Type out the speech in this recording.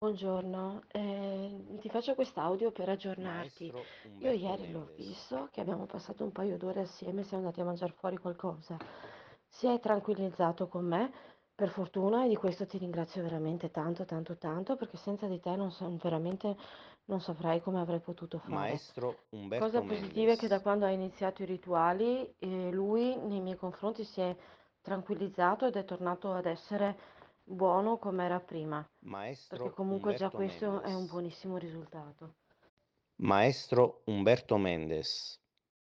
Buongiorno, ti faccio quest'audio per aggiornarti. Maestro Io Umberto ieri l'ho Mendes. visto che abbiamo passato un paio d'ore assieme, siamo andati a mangiare fuori qualcosa. Si è tranquillizzato con me, per fortuna, e di questo ti ringrazio veramente tanto, tanto, tanto, perché senza di te veramente non saprei come avrei potuto fare. Maestro Cosa Umberto positiva è che da Mendes. quando ha iniziato i rituali, lui nei miei confronti si è tranquillizzato ed è tornato ad essere buono come era prima, perché Maestro comunque già Umberto questo è un Mendes. buonissimo risultato. Maestro Umberto Mendes.